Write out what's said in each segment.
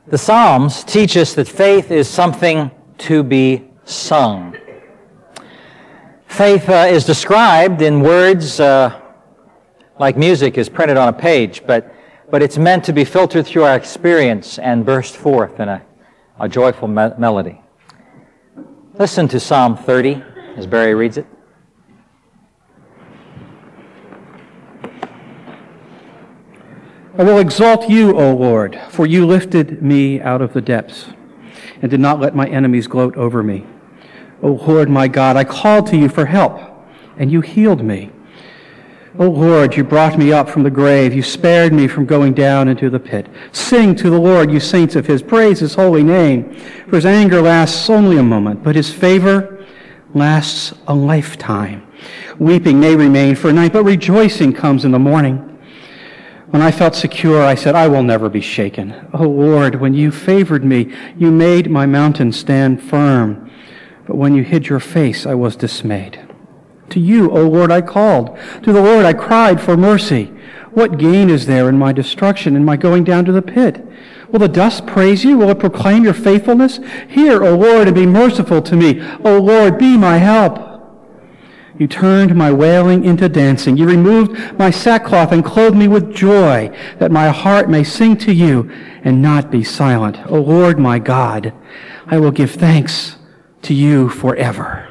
The Psalms teach us that faith is something to be sung. Faith is described in words like music is printed on a page, but it's meant to be filtered through our experience and burst forth in a joyful melody. Listen to Psalm 30 as Barry reads it. I will exalt you, O Lord, for you lifted me out of the depths and did not let my enemies gloat over me. O Lord, my God, I called to you for help, and you healed me. O Lord, you brought me up from the grave. You spared me from going down into the pit. Sing to the Lord, you saints of his. Praise his holy name. For his anger lasts only a moment, but his favor lasts a lifetime. Weeping may remain for a night, but rejoicing comes in the morning. When I felt secure, I said, I will never be shaken. O Lord, when you favored me, you made my mountain stand firm. But when you hid your face, I was dismayed. To you, O Lord, I called. To the Lord I cried for mercy. What gain is there in my destruction, in my going down to the pit? Will the dust praise you? Will it proclaim your faithfulness? Hear, O Lord, and be merciful to me. O Lord, be my help. You turned my wailing into dancing. You removed my sackcloth and clothed me with joy, that my heart may sing to you and not be silent. O Lord, my God, I will give thanks to you forever.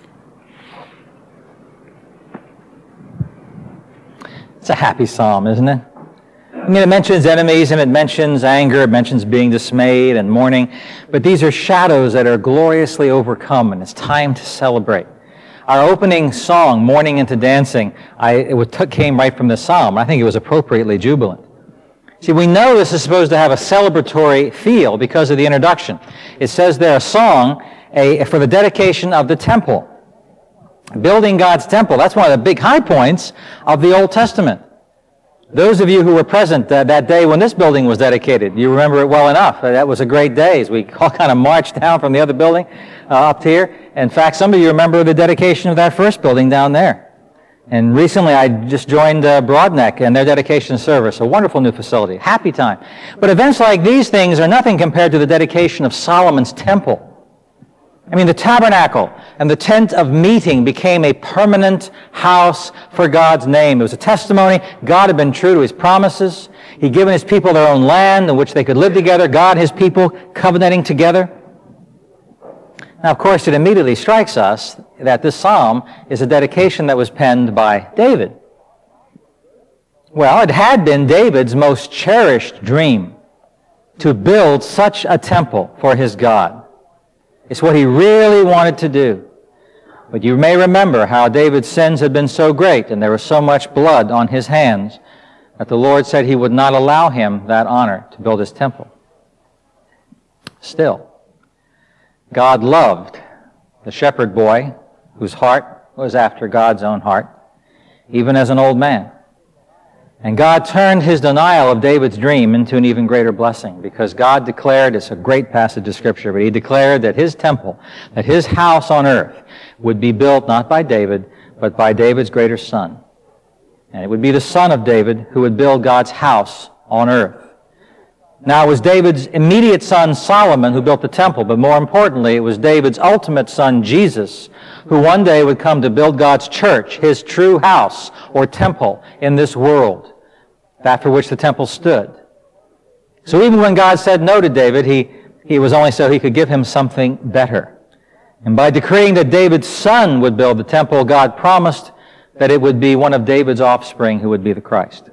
It's a happy psalm, isn't it? I mean, it mentions enemies and it mentions anger, it mentions being dismayed and mourning, but these are shadows that are gloriously overcome, and it's time to celebrate. Our opening song, Mourning into Dancing, came right from this psalm. I think it was appropriately jubilant. See, we know this is supposed to have a celebratory feel because of the introduction. It says there a song for the dedication of the temple. Building God's temple, that's one of the big high points of the Old Testament. Those of you who were present that day when this building was dedicated, you remember it well enough. That was a great day as we all kind of marched down from the other building up here. In fact, some of you remember the dedication of that first building down there. And recently I just joined Broadneck and their dedication service, a wonderful new facility. Happy time. But events like these things are nothing compared to the dedication of Solomon's temple. I mean, the tabernacle and the tent of meeting became a permanent house for God's name. It was a testimony. God had been true to his promises. He'd given his people their own land in which they could live together. God and his people covenanting together. Now, of course, it immediately strikes us that this psalm is a dedication that was penned by David. Well, it had been David's most cherished dream to build such a temple for his God. It's what he really wanted to do. But you may remember how David's sins had been so great and there was so much blood on his hands that the Lord said he would not allow him that honor to build his temple. Still, God loved the shepherd boy whose heart was after God's own heart, even as an old man. And God turned his denial of David's dream into an even greater blessing, because God declared, it's a great passage of Scripture, but he declared that his temple, that his house on earth would be built not by David, but by David's greater son. And it would be the son of David who would build God's house on earth. Now, it was David's immediate son, Solomon, who built the temple, but more importantly, it was David's ultimate son, Jesus, who one day would come to build God's church, his true house or temple in this world, that for which the temple stood. So even when God said no to David, he was only so he could give him something better. And by decreeing that David's son would build the temple, God promised that it would be one of David's offspring who would be the Christ.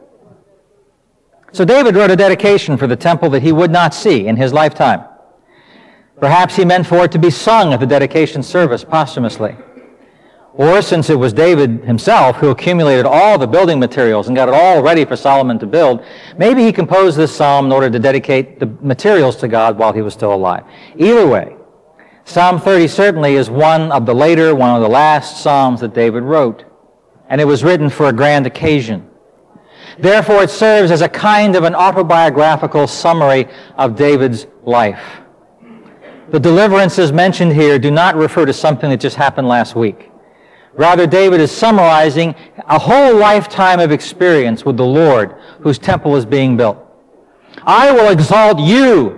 So David wrote a dedication for the temple that he would not see in his lifetime. Perhaps he meant for it to be sung at the dedication service posthumously. Or since it was David himself who accumulated all the building materials and got it all ready for Solomon to build, maybe he composed this psalm in order to dedicate the materials to God while he was still alive. Either way, Psalm 30 certainly is one of the last psalms that David wrote. And it was written for a grand occasion. Therefore, it serves as a kind of an autobiographical summary of David's life. The deliverances mentioned here do not refer to something that just happened last week. Rather, David is summarizing a whole lifetime of experience with the Lord, whose temple is being built. I will exalt you,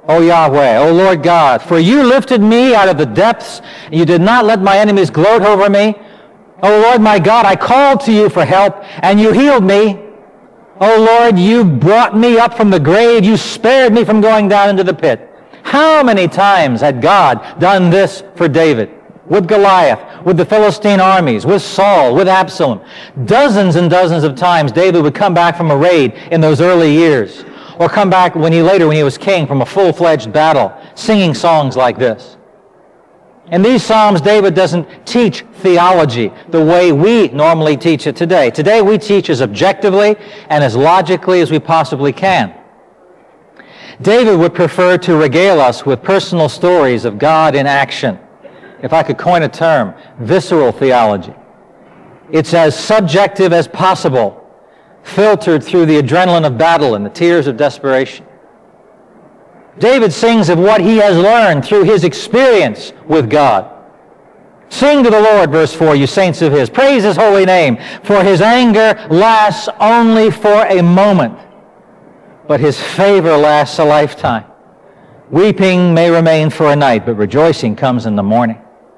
O Yahweh, O Lord God, for you lifted me out of the depths, and you did not let my enemies gloat over me. O Lord my God, I called to you for help, and you healed me. O Lord, you brought me up from the grave. You spared me from going down into the pit. How many times had God done this for David? With Goliath, with the Philistine armies, with Saul, with Absalom. Dozens and dozens of times David would come back from a raid in those early years, or come back when he was king, from a full-fledged battle, singing songs like this. In these Psalms, David doesn't teach theology the way we normally teach it today. Today we teach as objectively and as logically as we possibly can. David would prefer to regale us with personal stories of God in action. If I could coin a term, visceral theology. It's as subjective as possible, filtered through the adrenaline of battle and the tears of desperation. David sings of what he has learned through his experience with God. Sing to the Lord, verse 4, you saints of his. Praise his holy name, for his anger lasts only for a moment, but his favor lasts a lifetime. Weeping may remain for a night, but rejoicing comes in the morning.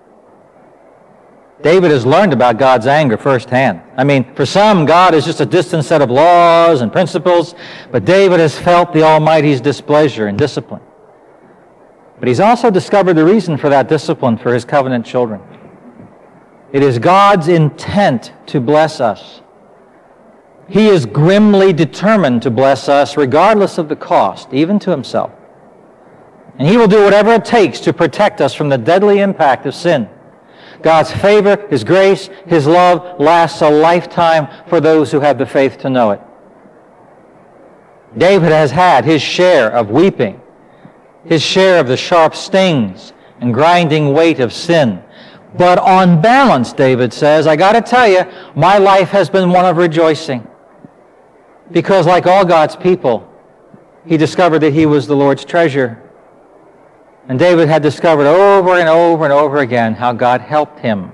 David has learned about God's anger firsthand. I mean, for some, God is just a distant set of laws and principles, but David has felt the Almighty's displeasure and discipline. But he's also discovered the reason for that discipline for his covenant children. It is God's intent to bless us. He is grimly determined to bless us regardless of the cost, even to himself. And he will do whatever it takes to protect us from the deadly impact of sin. God's favor, his grace, his love lasts a lifetime for those who have the faith to know it. David has had his share of weeping, his share of the sharp stings and grinding weight of sin. But on balance, David says, I got to tell you, my life has been one of rejoicing. Because like all God's people, he discovered that he was the Lord's treasure. And David had discovered over and over and over again how God helped him.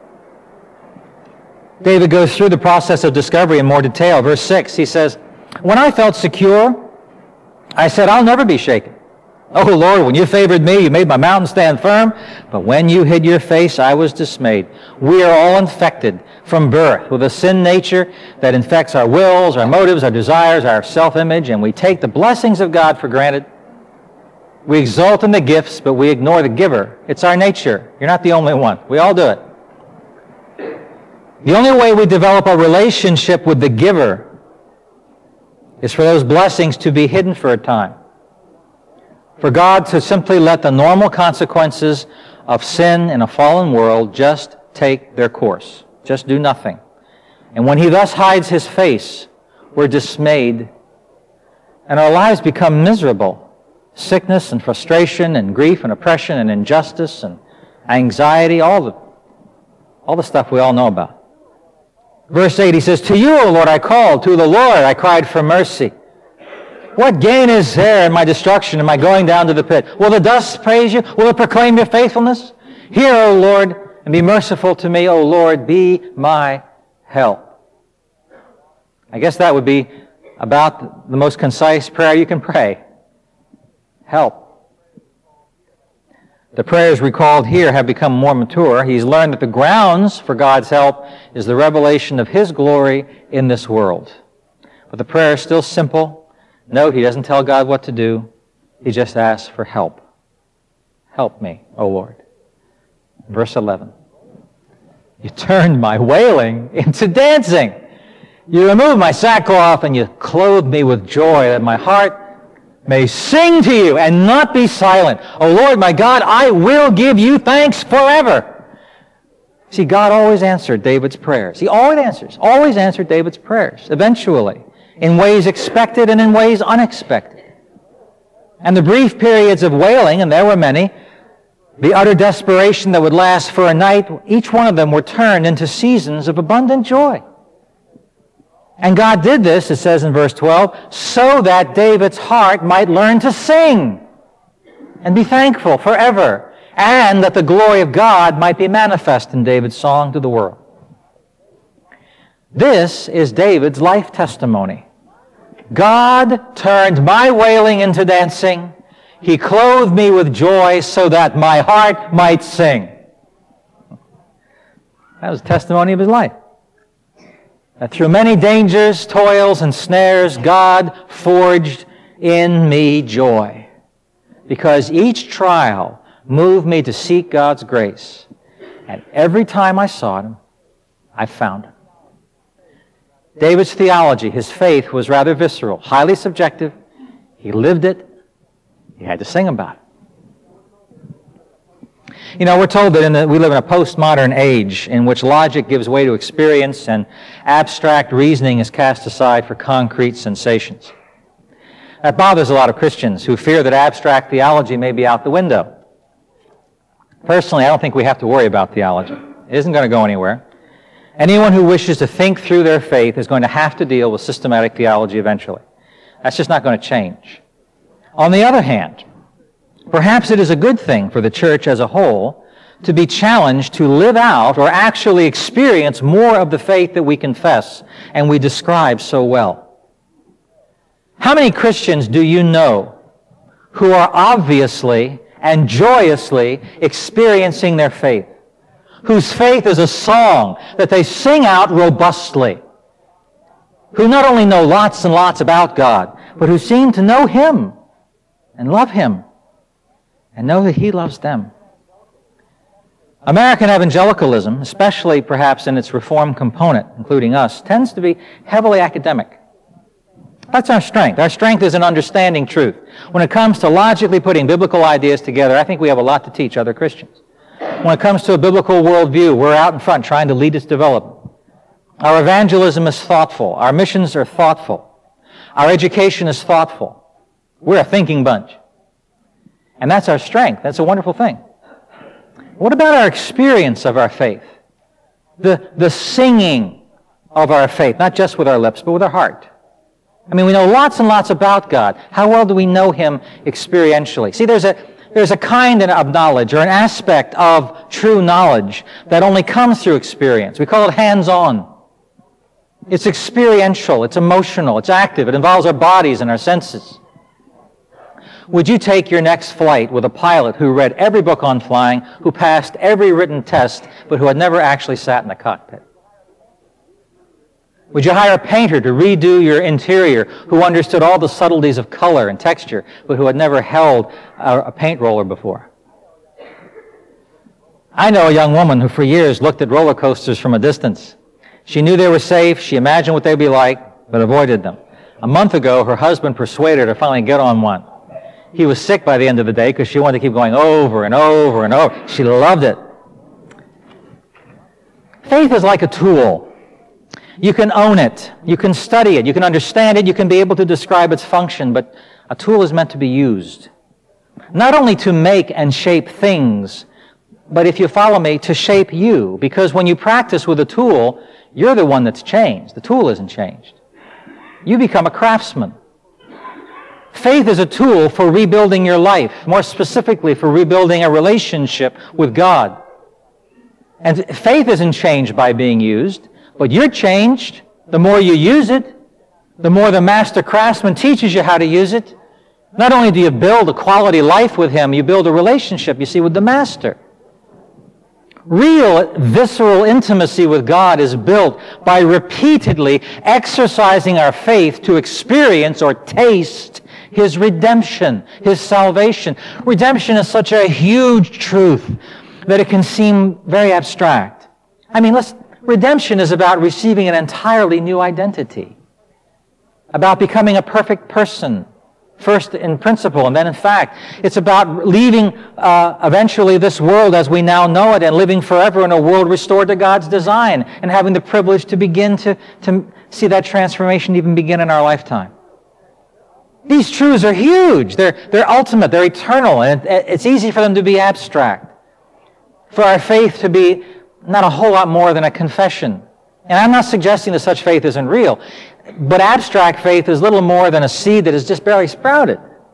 David goes through the process of discovery in more detail. Verse 6, he says, when I felt secure, I said, I'll never be shaken. Oh, Lord, when you favored me, you made my mountain stand firm. But when you hid your face, I was dismayed. We are all infected from birth with a sin nature that infects our wills, our motives, our desires, our self-image, and we take the blessings of God for granted. We exult in the gifts, but we ignore the giver. It's our nature. You're not the only one. We all do it. The only way we develop a relationship with the giver is for those blessings to be hidden for a time. For God to simply let the normal consequences of sin in a fallen world just take their course. Just do nothing. And when he thus hides his face, we're dismayed, and our lives become miserable. Sickness and frustration and grief and oppression and injustice and anxiety, all the stuff we all know about. Verse 8, he says, to you, O Lord, I called. To the Lord I cried for mercy. What gain is there in my destruction, in my going down to the pit? Will the dust praise you? Will it proclaim your faithfulness? Hear, O Lord, and be merciful to me. O Lord, be my help. I guess that would be about the most concise prayer you can pray. Help. The prayers recalled here have become more mature. He's learned that the grounds for God's help is the revelation of his glory in this world. But the prayer is still simple. Note, he doesn't tell God what to do. He just asks for help. Help me, O Lord. Verse 11. You turned my wailing into dancing. You removed my sackcloth and you clothed me with joy, that my heart may sing to you and not be silent. O Lord, my God, I will give you thanks forever. See, God always answered David's prayers. He always answered David's prayers, eventually, in ways expected and in ways unexpected. And the brief periods of wailing, and there were many, the utter desperation that would last for a night, each one of them were turned into seasons of abundant joy. And God did this, it says in verse 12, so that David's heart might learn to sing and be thankful forever, and that the glory of God might be manifest in David's song to the world. This is David's life testimony. God turned my wailing into dancing. He clothed me with joy so that my heart might sing. That was the testimony of his life. That through many dangers, toils, and snares, God forged in me joy. Because each trial moved me to seek God's grace. And every time I sought Him, I found Him. David's theology, his faith, was rather visceral, highly subjective. He lived it. He had to sing about it. You know, we're told that we live in a postmodern age in which logic gives way to experience and abstract reasoning is cast aside for concrete sensations. That bothers a lot of Christians who fear that abstract theology may be out the window. Personally, I don't think we have to worry about theology. It isn't going to go anywhere. Anyone who wishes to think through their faith is going to have to deal with systematic theology eventually. That's just not going to change. On the other hand, perhaps it is a good thing for the church as a whole to be challenged to live out or actually experience more of the faith that we confess and we describe so well. How many Christians do you know who are obviously and joyously experiencing their faith, whose faith is a song that they sing out robustly, who not only know lots and lots about God, but who seem to know Him and love Him and know that He loves them? American evangelicalism, especially perhaps in its reform component, including us, tends to be heavily academic. That's our strength. Our strength is in understanding truth. When it comes to logically putting biblical ideas together, I think we have a lot to teach other Christians. When it comes to a biblical worldview, we're out in front trying to lead its development. Our evangelism is thoughtful. Our missions are thoughtful. Our education is thoughtful. We're a thinking bunch. And that's our strength. That's a wonderful thing. What about our experience of our faith? The singing of our faith, not just with our lips, but with our heart. I mean, we know lots and lots about God. How well do we know Him experientially? See, there's a kind of knowledge or an aspect of true knowledge that only comes through experience. We call it hands-on. It's experiential. It's emotional. It's active. It involves our bodies and our senses. Would you take your next flight with a pilot who read every book on flying, who passed every written test, but who had never actually sat in the cockpit? Would you hire a painter to redo your interior who understood all the subtleties of color and texture, but who had never held a paint roller before? I know a young woman who for years looked at roller coasters from a distance. She knew they were safe, she imagined what they'd be like, but avoided them. A month ago, her husband persuaded her to finally get on one. He was sick by the end of the day because she wanted to keep going over and over and over. She loved it. Faith is like a tool. You can own it, you can study it, you can understand it, you can be able to describe its function, but a tool is meant to be used. Not only to make and shape things, but if you follow me, to shape you. Because when you practice with a tool, you're the one that's changed. The tool isn't changed. You become a craftsman. Faith is a tool for rebuilding your life, more specifically for rebuilding a relationship with God. And faith isn't changed by being used. But you're changed. The more you use it, the more the master craftsman teaches you how to use it. Not only do you build a quality life with Him, you build a relationship, you see, with the master. Real visceral intimacy with God is built by repeatedly exercising our faith to experience or taste His redemption, His salvation. Redemption is such a huge truth that it can seem very abstract. I mean, redemption is about receiving an entirely new identity, about becoming a perfect person, first in principle and then in fact. It's about leaving eventually this world as we now know it and living forever in a world restored to God's design and having the privilege to begin to see that transformation even begin in our lifetime. These truths are huge. They're ultimate. They're eternal. And it's easy for them to be abstract, for our faith to be not a whole lot more than a confession. And I'm not suggesting that such faith isn't real, but abstract faith is little more than a seed that is just barely sprouted.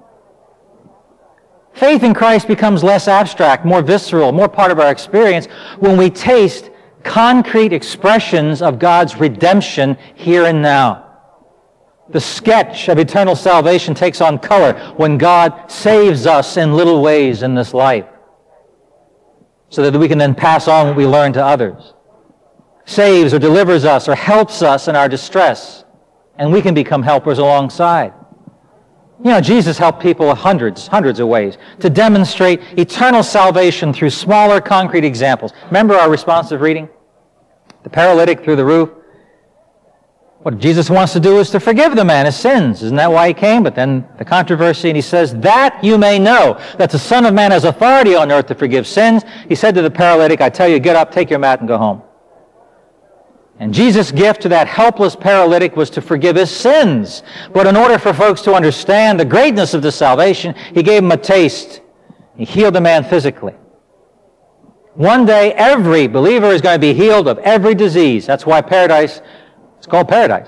Faith in Christ becomes less abstract, more visceral, more part of our experience when we taste concrete expressions of God's redemption here and now. The sketch of eternal salvation takes on color when God saves us in little ways in this life, so that we can then pass on what we learn to others. Saves or delivers us or helps us in our distress, and we can become helpers alongside. You know, Jesus helped people hundreds of ways to demonstrate eternal salvation through smaller, concrete examples. Remember our responsive reading? The paralytic through the roof. What Jesus wants to do is to forgive the man his sins. Isn't that why he came? But then the controversy, and he says, that you may know that the Son of Man has authority on earth to forgive sins. He said to the paralytic, I tell you, get up, take your mat, and go home. And Jesus' gift to that helpless paralytic was to forgive his sins. But in order for folks to understand the greatness of this salvation, he gave him a taste. He healed the man physically. One day, every believer is going to be healed of every disease. That's why paradise, it's called paradise.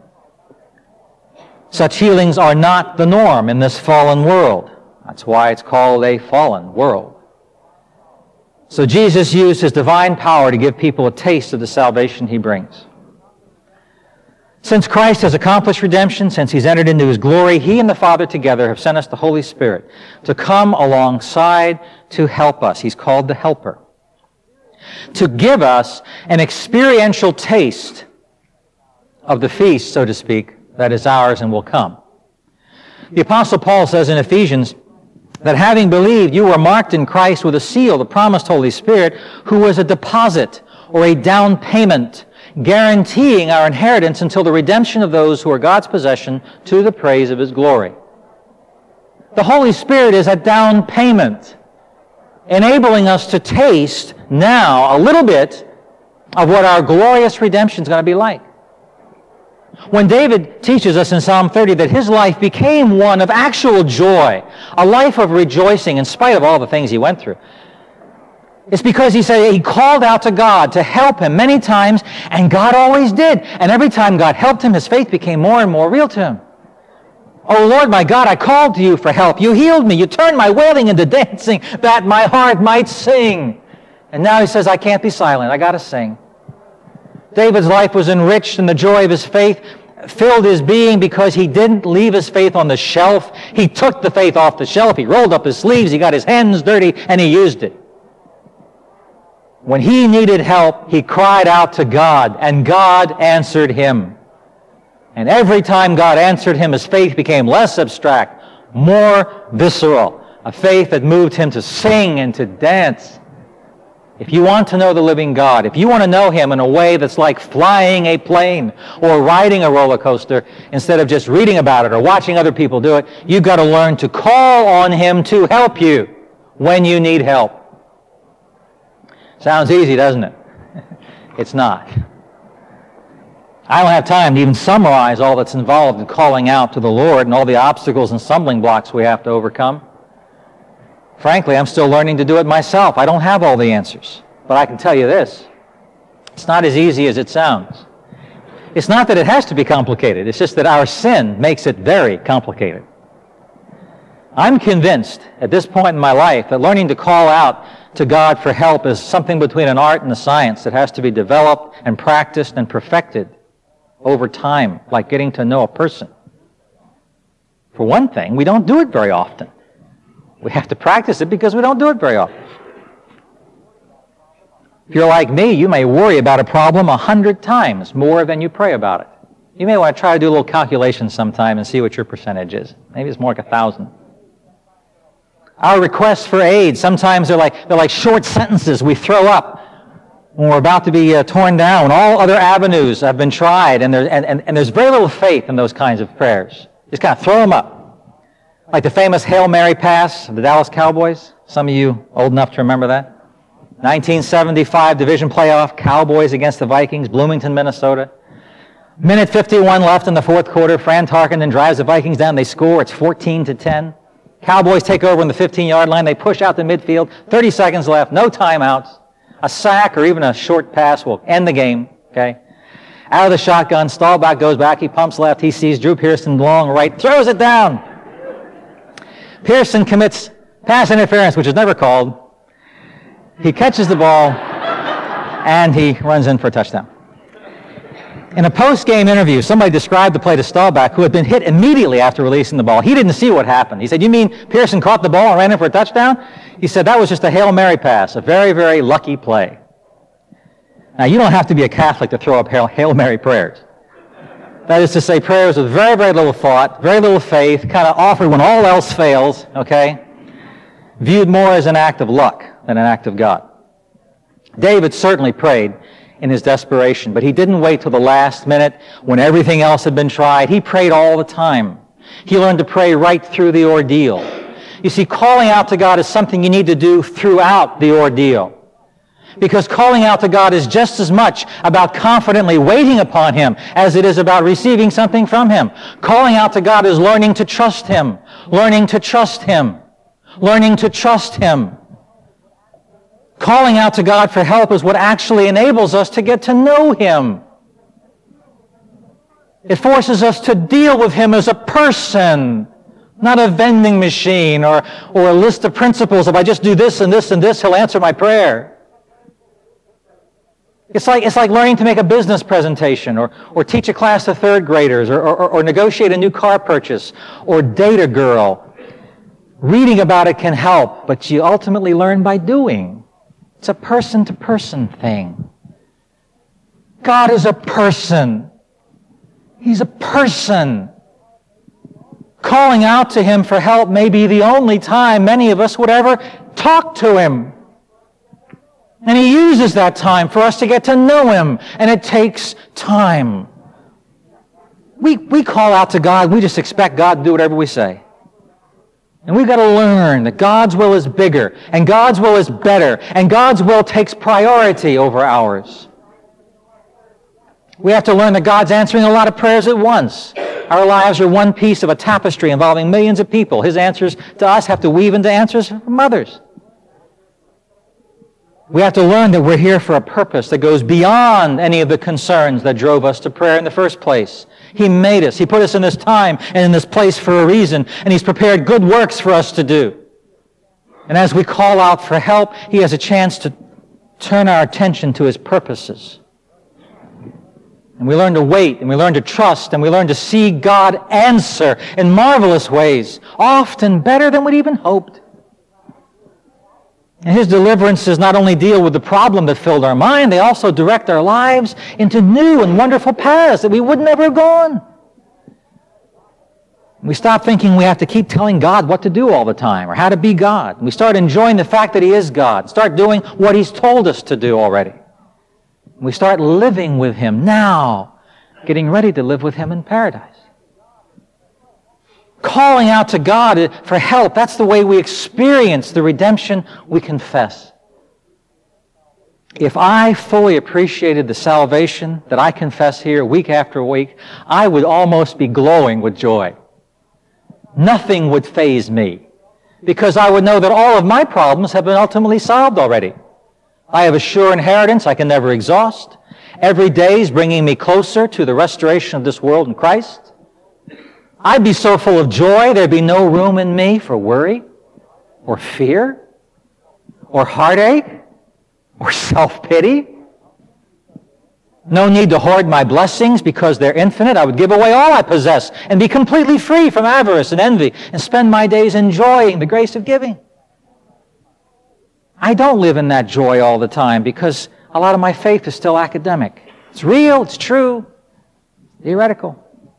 Such healings are not the norm in this fallen world. That's why it's called a fallen world. So Jesus used his divine power to give people a taste of the salvation he brings. Since Christ has accomplished redemption, since he's entered into his glory, he and the Father together have sent us the Holy Spirit to come alongside to help us. He's called the Helper. To give us an experiential taste of the feast, so to speak, that is ours and will come. The Apostle Paul says in Ephesians that having believed, you were marked in Christ with a seal, the promised Holy Spirit, who was a deposit or a down payment, guaranteeing our inheritance until the redemption of those who are God's possession to the praise of his glory. The Holy Spirit is a down payment, enabling us to taste now a little bit of what our glorious redemption is going to be like. When David teaches us in Psalm 30 that his life became one of actual joy, a life of rejoicing in spite of all the things he went through, it's because he said he called out to God to help him many times, and God always did. And every time God helped him, his faith became more and more real to him. Oh Lord, my God, I called to you for help. You healed me. You turned my wailing into dancing that my heart might sing. And now he says, I can't be silent. I got to sing. David's life was enriched, and the joy of his faith filled his being because he didn't leave his faith on the shelf. He took the faith off the shelf. He rolled up his sleeves. He got his hands dirty, and he used it. When he needed help, he cried out to God, and God answered him. And every time God answered him, his faith became less abstract, more visceral, a faith that moved him to sing and to dance. If you want to know the living God, if you want to know him in a way that's like flying a plane or riding a roller coaster instead of just reading about it or watching other people do it, you've got to learn to call on him to help you when you need help. Sounds easy, doesn't it? It's not. I don't have time to even summarize all that's involved in calling out to the Lord and all the obstacles and stumbling blocks we have to overcome. Frankly, I'm still learning to do it myself. I don't have all the answers. But I can tell you this. It's not as easy as it sounds. It's not that it has to be complicated. It's just that our sin makes it very complicated. I'm convinced at this point in my life that learning to call out to God for help is something between an art and a science that has to be developed and practiced and perfected over time, like getting to know a person. For one thing, we don't do it very often. We have to practice it because we don't do it very often. If you're like me, you may worry about a problem 100 times more than you pray about it. You may want to try to do a little calculation sometime and see what your percentage is. Maybe it's more like 1,000. Our requests for aid, sometimes they're like short sentences we throw up when we're about to be torn down. All other avenues have been tried, and there's very little faith in those kinds of prayers. Just kind of throw them up. Like the famous Hail Mary pass of the Dallas Cowboys. Some of you old enough to remember that. 1975 division playoff, Cowboys against the Vikings, Bloomington, Minnesota. Minute 51 left in the fourth quarter. Fran Tarkenton drives the Vikings down. They score. It's 14-10. Cowboys take over on the 15-yard line. They push out the midfield. 30 seconds left. No timeouts. A sack or even a short pass will end the game. Okay. Out of the shotgun, Staubach goes back. He pumps left. He sees Drew Pearson long right. Throws it down. Pearson commits pass interference, which is never called. He catches the ball, and he runs in for a touchdown. In a post-game interview, somebody described the play to Staubach, who had been hit immediately after releasing the ball. He didn't see what happened. He said, "You mean Pearson caught the ball and ran in for a touchdown?" He said, "That was just a Hail Mary pass, a very, very lucky play." Now, you don't have to be a Catholic to throw up Hail Mary prayers. That is to say, prayers with very, very little thought, very little faith, kind of offered when all else fails, okay? Viewed more as an act of luck than an act of God. David certainly prayed in his desperation, but he didn't wait till the last minute when everything else had been tried. He prayed all the time. He learned to pray right through the ordeal. You see, calling out to God is something you need to do throughout the ordeal. Because calling out to God is just as much about confidently waiting upon Him as it is about receiving something from Him. Calling out to God is learning to trust Him, learning to trust Him, learning to trust Him. Calling out to God for help is what actually enables us to get to know Him. It forces us to deal with Him as a person, not a vending machine or a list of principles. If I just do this and this and this, He'll answer my prayer. It's like learning to make a business presentation or teach a class of third graders or negotiate a new car purchase or date a girl. Reading about it can help, but you ultimately learn by doing. It's a person-to-person thing. God is a person. He's a person. Calling out to Him for help may be the only time many of us would ever talk to Him. And He uses that time for us to get to know Him, and it takes time. We call out to God, we just expect God to do whatever we say. And we've got to learn that God's will is bigger, and God's will is better, and God's will takes priority over ours. We have to learn that God's answering a lot of prayers at once. Our lives are one piece of a tapestry involving millions of people. His answers to us have to weave into answers from others. We have to learn that we're here for a purpose that goes beyond any of the concerns that drove us to prayer in the first place. He made us. He put us in this time and in this place for a reason, and He's prepared good works for us to do. And as we call out for help, He has a chance to turn our attention to His purposes. And we learn to wait, and we learn to trust, and we learn to see God answer in marvelous ways, often better than we'd even hoped. And His deliverances not only deal with the problem that filled our mind, they also direct our lives into new and wonderful paths that we would never have gone. We stop thinking we have to keep telling God what to do all the time or how to be God. And we start enjoying the fact that He is God. Start doing what He's told us to do already. And we start living with Him now, getting ready to live with Him in paradise. Calling out to God for help, that's the way we experience the redemption we confess. If I fully appreciated the salvation that I confess here week after week, I would almost be glowing with joy. Nothing would faze me, because I would know that all of my problems have been ultimately solved already. I have a sure inheritance I can never exhaust. Every day is bringing me closer to the restoration of this world in Christ. I'd be so full of joy, there'd be no room in me for worry, or fear, or heartache, or self-pity. No need to hoard my blessings because they're infinite. I would give away all I possess and be completely free from avarice and envy and spend my days enjoying the grace of giving. I don't live in that joy all the time because a lot of my faith is still academic. It's real, it's true, theoretical.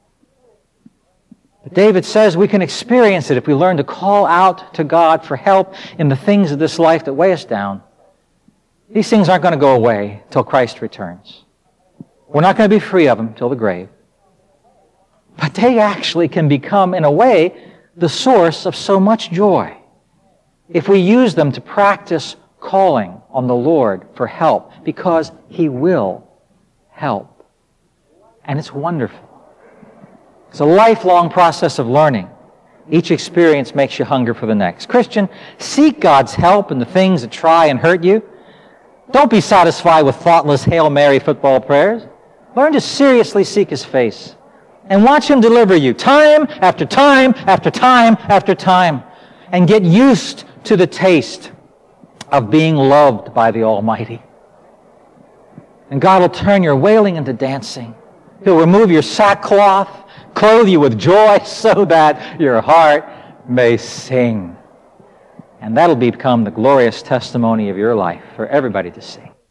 But David says we can experience it if we learn to call out to God for help in the things of this life that weigh us down. These things aren't going to go away till Christ returns. We're not going to be free of them till the grave. But they actually can become, in a way, the source of so much joy if we use them to practice calling on the Lord for help, because He will help. And it's wonderful. It's a lifelong process of learning. Each experience makes you hunger for the next. Christian, seek God's help in the things that try and hurt you. Don't be satisfied with thoughtless Hail Mary football prayers. Learn to seriously seek His face and watch Him deliver you time after time after time after time, and get used to the taste of being loved by the Almighty. And God will turn your wailing into dancing, He'll remove your sackcloth, clothe you with joy so that your heart may sing. And that'll become the glorious testimony of your life for everybody to see.